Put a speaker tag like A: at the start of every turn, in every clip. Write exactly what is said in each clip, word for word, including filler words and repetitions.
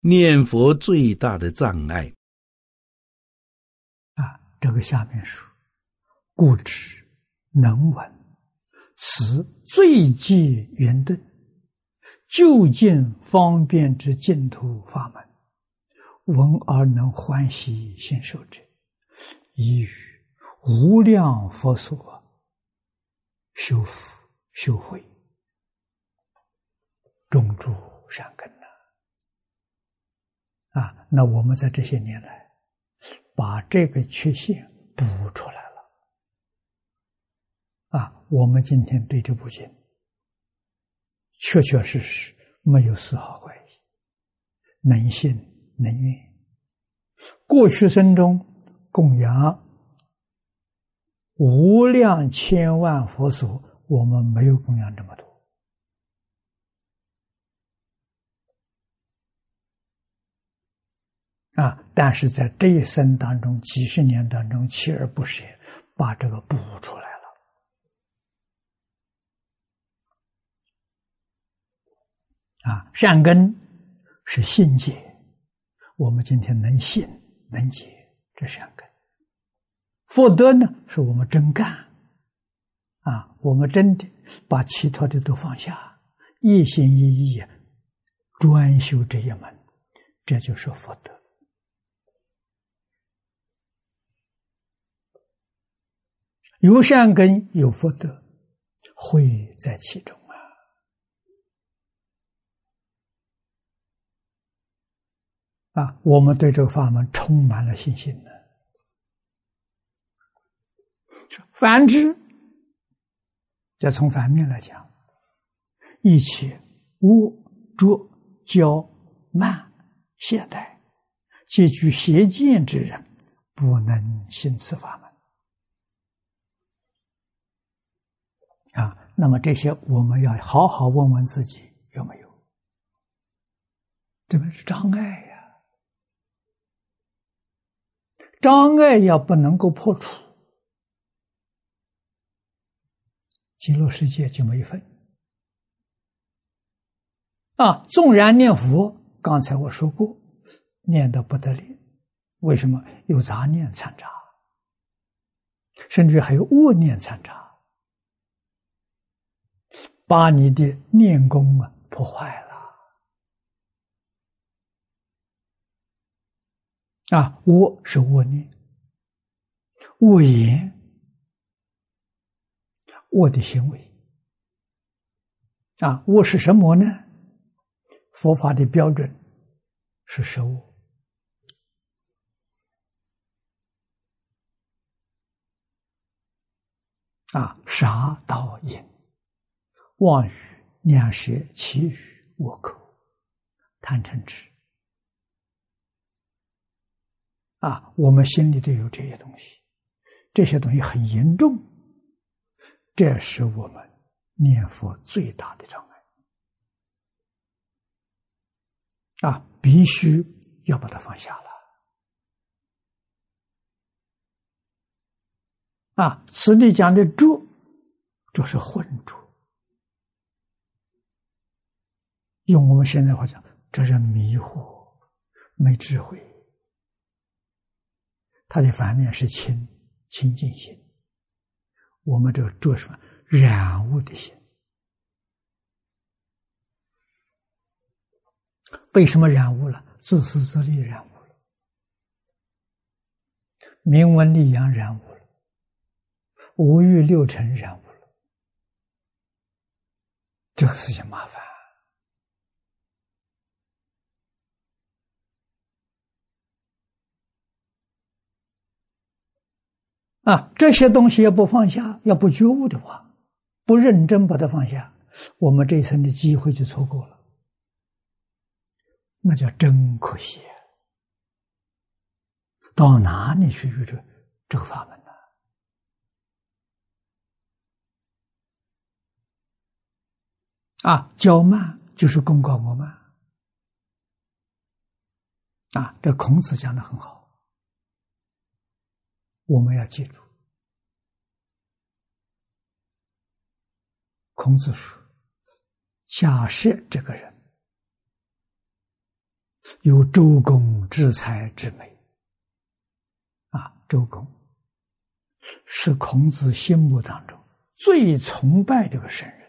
A: 念佛最大的障碍
B: 啊，这个下面说，故知能闻此最戒圆顿，究竟方便之净土法门，闻而能欢喜信受者，已于无量佛所修福修慧，种诸善根呐。啊，那我们在这些年来，把这个缺陷补出来了。啊，我们今天对这部经，确确实实没有丝毫怀疑，能信能愿。过去生中供养无量千万佛所，我们没有供养这么多。啊！但是在这一生当中，几十年当中，锲而不舍，把这个补出来了。啊，善根是信解，我们今天能信能解，这善根。福德呢，是我们真干。啊，我们真的把其他的都放下，一心一意专修这一门，这就是福德。有善根有福德，慧在其中啊！啊，我们对这个法门充满了信心呢。反之，再从反面来讲，一切污浊骄慢懈怠，皆具邪见之人，不能信此法门。啊，那么这些我们要好好问问自己有没有，这个是障碍呀、啊，障碍要不能够破除，极乐世界就没份。啊，纵然念佛，刚才我说过，念得不得了，为什么？有杂念掺杂，甚至还有恶念掺杂。把你的念功啊破坏了啊！恶是恶念、恶言、恶的行为啊！恶是什么呢？佛法的标准是十恶啊：杀盗淫、妄语、两舌、绮语、恶口、贪嗔痴啊，我们心里都有这些东西，这些东西很严重，这是我们念佛最大的障碍啊，必须要把它放下了啊。此地讲的浊，这是混浊。用我们现在话讲，这人迷惑，没智慧。它的反面是清，清净心。我们这个浊什么？染污的心。被什么染污了？自私自利染污了，名闻利养染污了，五欲六尘染污了，这个事情麻烦。啊，这些东西要不放下，要不觉悟的话，不认真把它放下，我们这一生的机会就错过了，那叫真可惜。到哪里去遇着这个法门呢？啊，骄慢就是功高我慢。啊，这孔子讲的很好。我们要记住，孔子说：假设这个人有周公之才之美啊！周公是孔子心目当中最崇拜这个圣人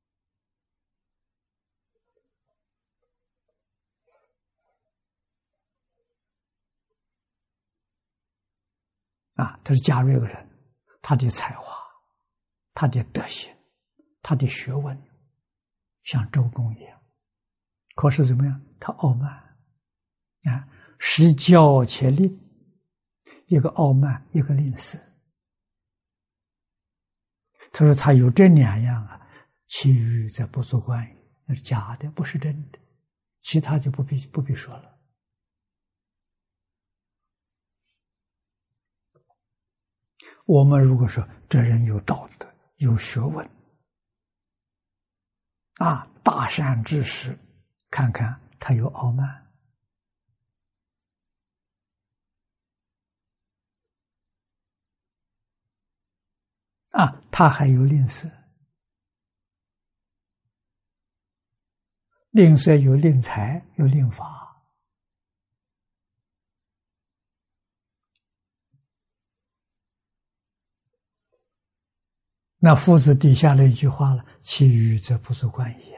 B: 啊！他是假如一个人，他的才华、他的德行、他的学问，像周公一样，可是怎么样？他傲慢啊，失教且吝，一个傲慢，一个吝啬。他说他有这两样啊，其余则不足观矣，那是假的，不是真的，其他就不必不必说了。我们如果说这人有道德、有学问啊，大善知识，看看他有傲慢啊，他还有吝啬，吝啬有吝财，有吝法。那夫子底下那一句话了，其余则不足观矣。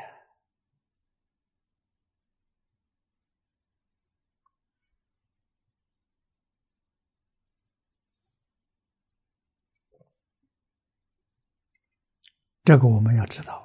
B: 这个我们要知道。